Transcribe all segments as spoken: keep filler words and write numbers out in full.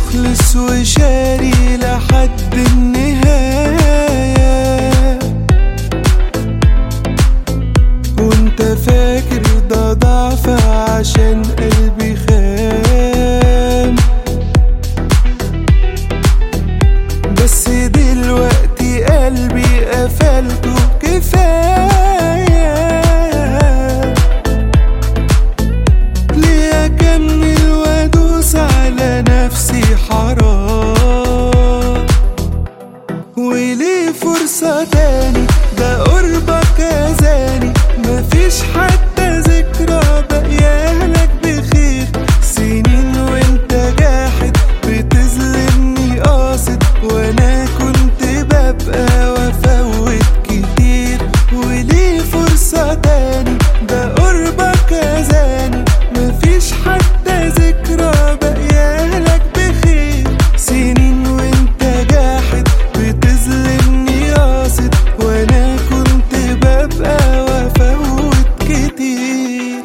مخلص وشاري لحد النهاية، وانت فاكر ده ضعف عشان قلبي خام. بس دلوقتي قلبي قفلته كفاية، ليه اكمل وادوس على نفسي حرام؟ وليه فرصة تاني ده قربك اذاني، مفيش حتى ذكرى بقيالك بخير. سنين وانت جاحد بتظلمني قاصد، وانا كنت ببقى وافوت كتير. وليه فرصة تاني ده قربك اذاني، مفيش حتى ذكرى بقيالك بخير. سنين وانت جاحد بتظلمني قاصد، وانا كنت ببقى وافوت كتير.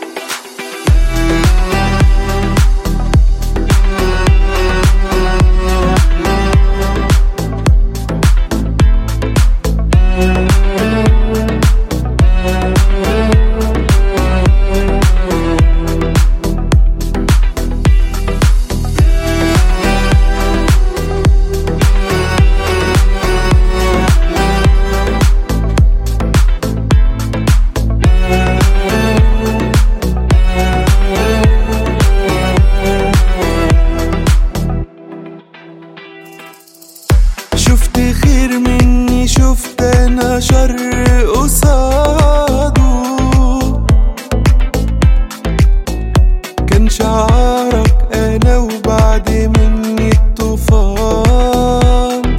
شفت خير مني، شفت انا شر قصاده. كان شعارك انا وبعد مني الطوفان،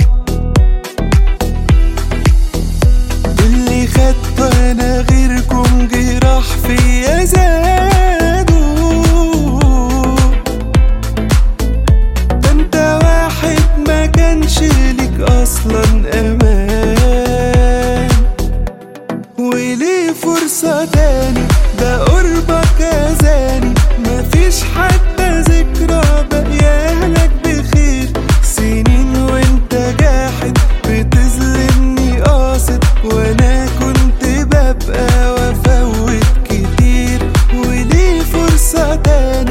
اللي خدته انا غيركم جراح فيا زادوا. ده انت واحد ما كانش ليك اصلا امان. وليه فرصة تاني ده قربك اذاني، مفيش حتى ذكرى بقيالك بخير. سنين وانت جاحد بتظلمني قاصد، وانا كنت ببقى وافوت كتير. وليه فرصة تاني